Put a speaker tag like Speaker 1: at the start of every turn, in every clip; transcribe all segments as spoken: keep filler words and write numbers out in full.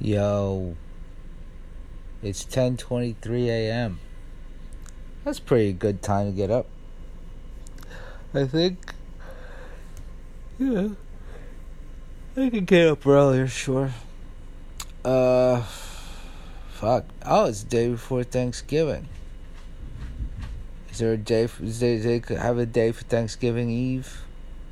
Speaker 1: Yo, it's ten twenty-three a.m. That's a pretty good time to get up. I think. Yeah. I can get up earlier, sure. Uh, fuck. Oh, it's the day before Thanksgiving. Is there a day for, is there, they could have a day for Thanksgiving Eve?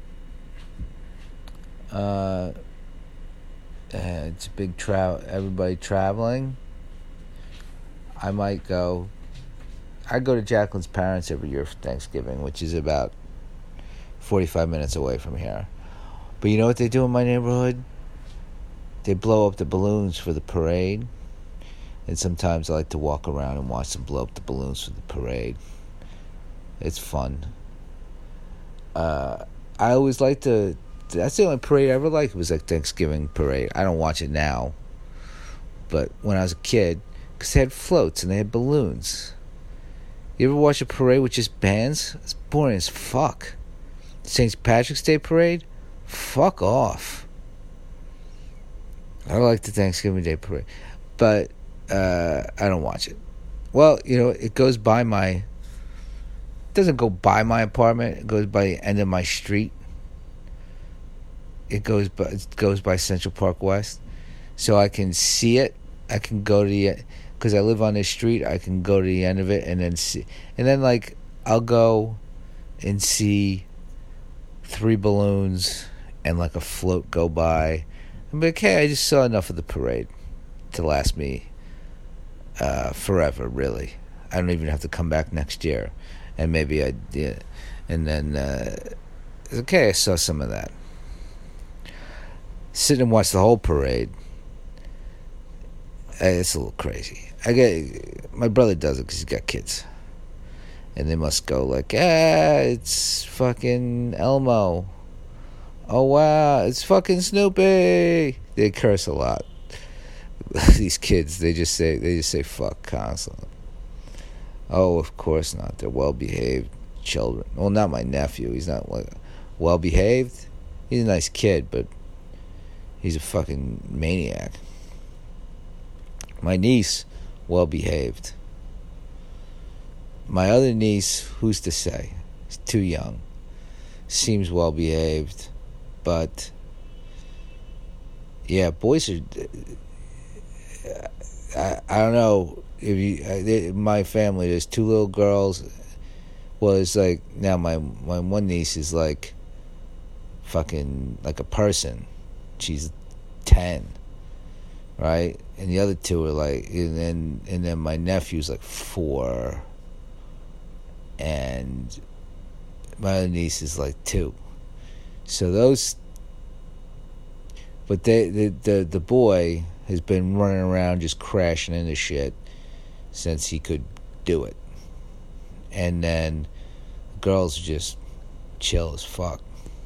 Speaker 1: Uh, and it's a big travel, everybody traveling. I might go. I go to Jacqueline's parents every year for Thanksgiving, which is about forty-five minutes away from here. But you know what they do in my neighborhood? They blow up the balloons for the parade. And sometimes I like to walk around and watch them blow up the balloons for the parade. It's fun. Uh, I always like to... That's the only parade I ever liked, was like Thanksgiving parade. I don't watch it now. But when I was a kid, because they had floats and they had balloons. You ever watch a parade with just bands? It's boring as fuck. Saint Patrick's Day parade? Fuck off. I like the Thanksgiving Day parade. But uh, I don't watch it. Well, you know, it goes by my... It doesn't go by my apartment. It goes by the end of my street. It goes by, it goes by Central Park West. So I can see it. I can go to the... Because I live on this street, I can go to the end of it and then see... And then, like, I'll go and see three balloons and, like, a float go by. I'm like, hey, I just saw enough of the parade to last me uh, forever, really. I don't even have to come back next year. And maybe I did. And then, uh, okay, I saw some of that. Sit and watch the whole parade. It's a little crazy. I get my brother does it because he's got kids, and they must go like, ah, it's fucking Elmo. Oh wow, it's fucking Snoopy. They curse a lot. These kids, they just say they just say fuck constantly. Oh, of course not. They're well behaved children. Well, not my nephew. He's not like well behaved. He's a nice kid, but he's a fucking maniac. My niece, well behaved. My other niece, who's to say? She's too young. Seems well behaved, but yeah, boys are. I I don't know if you. I, my family, there's two little girls. Well, it's like now my my one niece is like fucking like a person. She's ten. Right, and the other two are like, and then and then my nephew's like four, and my other niece is like two. So those, but they the the the boy has been running around just crashing into shit since he could do it, and then the girls are just chill as fuck.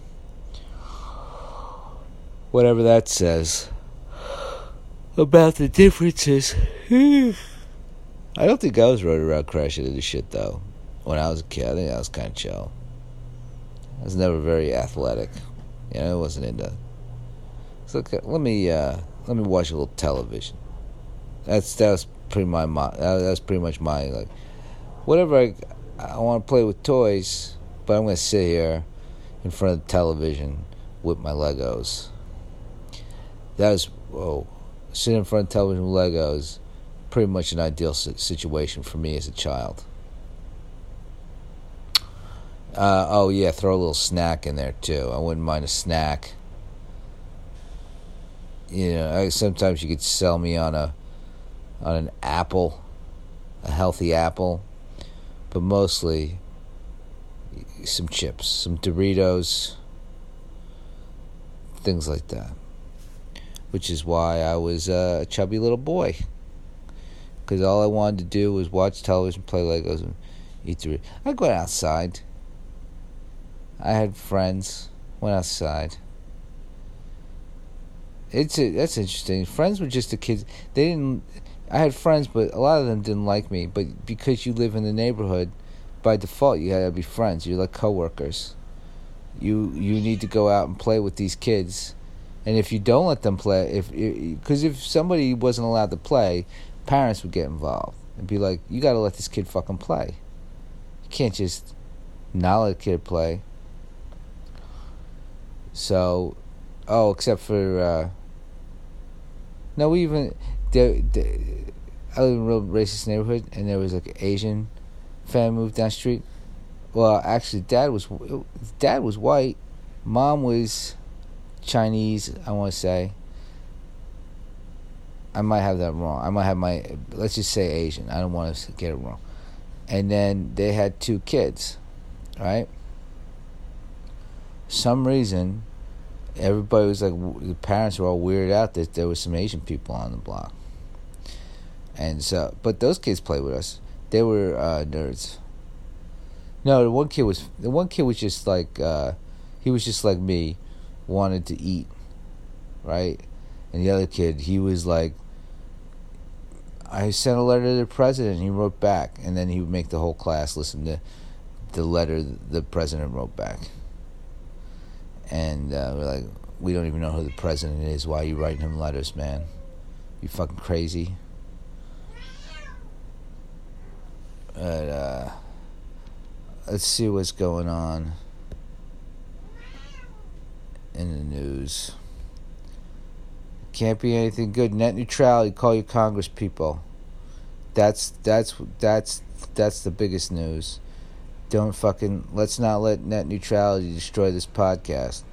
Speaker 1: Whatever that says about the differences. I don't think I was running around crashing into shit, though. When I was a kid, I think I was kind of chill. I was never very athletic. You know, I wasn't into... So, let me, uh, let me watch a little television. That's, that was pretty my, my that was pretty much my, like... Whatever I, I want to play with toys, but I'm going to sit here in front of the television with my Legos. That was... Whoa. Sitting in front of television with Legos, pretty much an ideal situation for me as a child. Uh, oh yeah, throw a little snack in there too. I wouldn't mind a snack. You know, I, sometimes you could sell me on a on an apple, a healthy apple, but mostly some chips, some Doritos, things like that. Which is why I was uh, a chubby little boy. Because all I wanted to do was watch television, play Legos, and eat Doritos. I went outside. I had friends. Went outside. It's a, that's interesting. Friends were just the kids. They didn't. I had friends, but a lot of them didn't like me. But because you live in the neighborhood, by default, you had to be friends. You're like coworkers. You you need to go out and play with these kids And if you don't let them play, if because if somebody wasn't allowed to play, parents would get involved and be like, "You got to let this kid fucking play. You can't just not let a kid play." So, oh, except for uh, no, we even there. I live in a real racist neighborhood, and there was like an Asian family moved down the street. Well, actually, dad was dad was white, mom was Chinese, I want to say. I might have that wrong. I might have my, let's just say Asian. I don't want to get it wrong. And then they had two kids, right? Some reason, everybody was like, the parents were all weirded out that there was some Asian people on the block. And so, but those kids played with us. They were uh, nerds. No, the one kid was, the one kid was just like, uh, he was just like me. Wanted to eat, right? And the other kid, he was like, I sent a letter to the president, and he wrote back, and then he would make the whole class listen to the letter the president wrote back. And uh, we're like, we don't even know who the president is. Why are you writing him letters, man? You fucking crazy? But, uh, let's see what's going on in the news. Can't be anything good. Net neutrality. Call your Congress people. That's that's that's that's the biggest news. Don't fucking let's not let net neutrality destroy this podcast.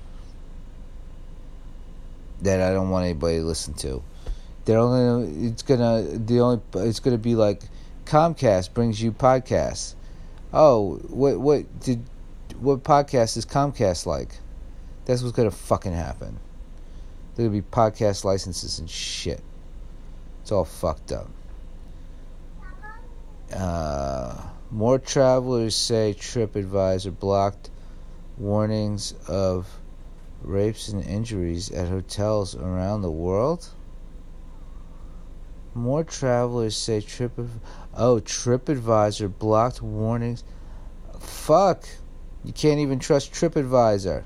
Speaker 1: That I don't want anybody to listen to. They're only it's gonna the only it's gonna be like Comcast brings you podcasts. Oh, what what did what podcast is Comcast like? That's what's gonna fucking happen. There'll be podcast licenses and shit. It's all fucked up. Uh, more travelers say TripAdvisor blocked warnings of rapes and injuries at hotels around the world. More travelers say Trip oh TripAdvisor blocked warnings. Fuck, you can't even trust TripAdvisor.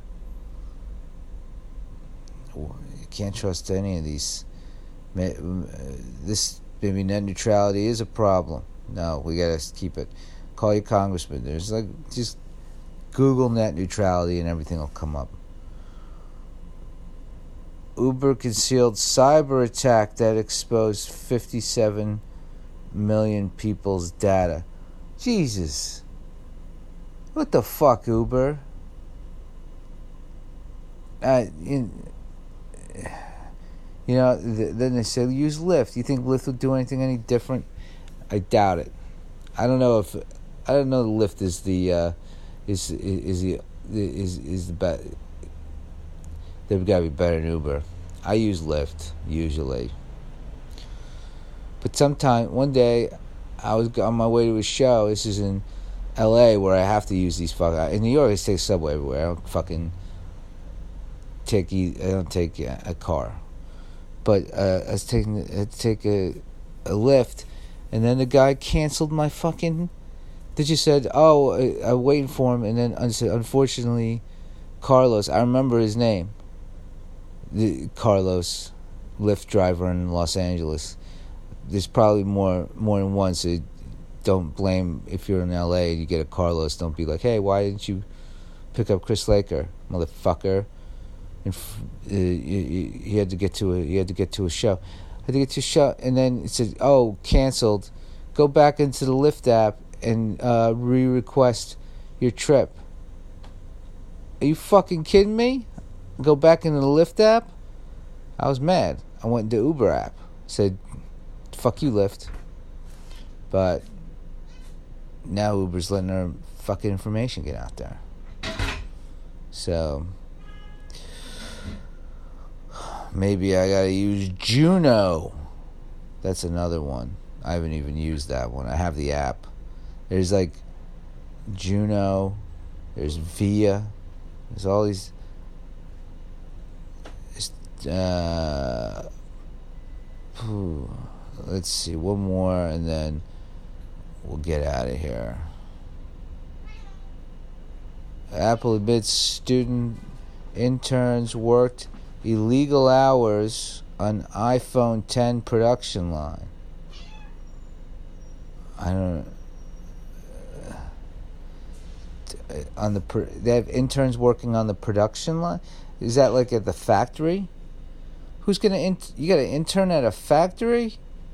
Speaker 1: You can't trust any of these. This maybe net neutrality is a problem. No, we gotta keep it. Call your congressman. There's like just Google net neutrality and everything will come up. Uber concealed cyber attack that exposed fifty-seven million people's data. Jesus. What the fuck, Uber? Uh, in, you know, th- then they say use Lyft. You think Lyft will do anything any different? I doubt it. I don't know if I don't know. The Lyft is the uh, is is the is is the best. They've got to be better than Uber. I use Lyft usually, but sometime one day I was on my way to a show. This is in L A where I have to use these fuck. In New York, I take subway everywhere. I don't fucking take. I don't take a car, but uh, I was taking I take a a Lyft, and then the guy canceled my fucking. They just said, "Oh, I, I'm waiting for him," and then I said, "Unfortunately, Carlos." I remember his name. The Carlos, Lyft driver in Los Angeles. There's probably more more than one, so don't blame if you're in L A and you get a Carlos. Don't be like, hey, why didn't you pick up Chris Laker, motherfucker? And uh, he, he had to get to a he had to get to a show. Had to get to a show, and then it said, oh, canceled. Go back into the Lyft app and uh, re-request your trip. Are you fucking kidding me? Go back into the Lyft app? I was mad. I went into Uber app. Said, fuck you, Lyft. But now Uber's letting our fucking information get out there. So maybe I gotta use Juno. That's another one. I haven't even used that one. I have the app. There's like Juno. There's Via. There's all these. Uh, let's see, one more, and then we'll get out of here. Apple admits student interns worked illegal hours on iPhone ten production line. I don't on the they have interns working on the production line. Is that like at the factory? Who's gonna in, you got an intern at a factory?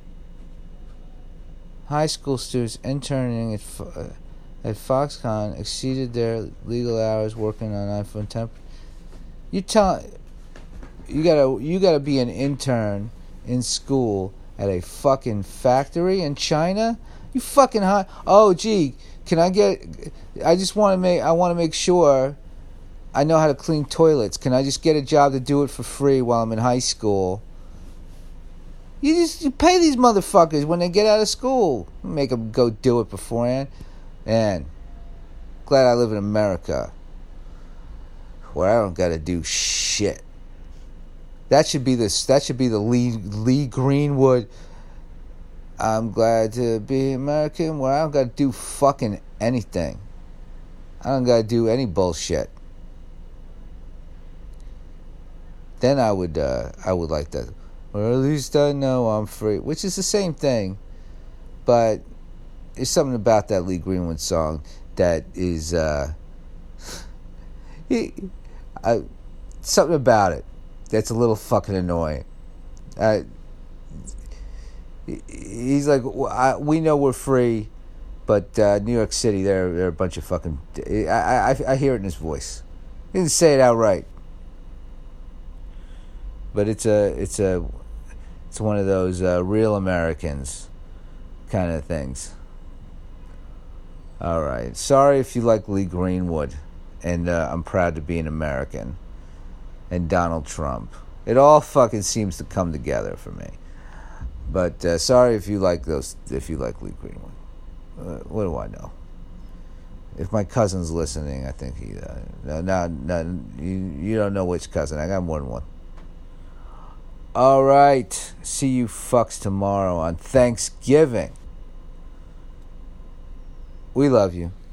Speaker 1: High school students interning at uh, at Foxconn exceeded their legal hours working on iPhone ten. You tell you gotta you gotta be an intern in school at a fucking factory in China. You fucking high. Oh gee, can I get? I just want to make. I want to make sure I know how to clean toilets. Can I just get a job to do it for free while I'm in high school? You just you pay these motherfuckers when they get out of school. Make them go do it beforehand. Man, glad I live in America, where I don't gotta do shit. That should be this. That should be the Lee Lee Greenwood. I'm glad to be American, where I don't gotta do fucking anything. I don't gotta do any bullshit. Then I would, uh, I would like that. Or at least I know I'm free, which is the same thing, but there's something about that Lee Greenwood song that is, uh, he, I, something about it that's a little fucking annoying. Uh, he's like, I, we know we're free, but uh, New York City, they're they're a bunch of fucking. I, I I hear it in his voice. He didn't say it outright, but it's a it's a it's one of those uh, real Americans kind of things. All right, sorry if you like Lee Greenwood, and uh, I'm proud to be an American, and Donald Trump. It all fucking seems to come together for me. But uh, sorry if you like those. If you like Lee Greenwood, uh, what do I know? If my cousin's listening, I think he. Uh, no, no, no, you you don't know which cousin. I got more than one. All right, see you fucks tomorrow on Thanksgiving. We love you.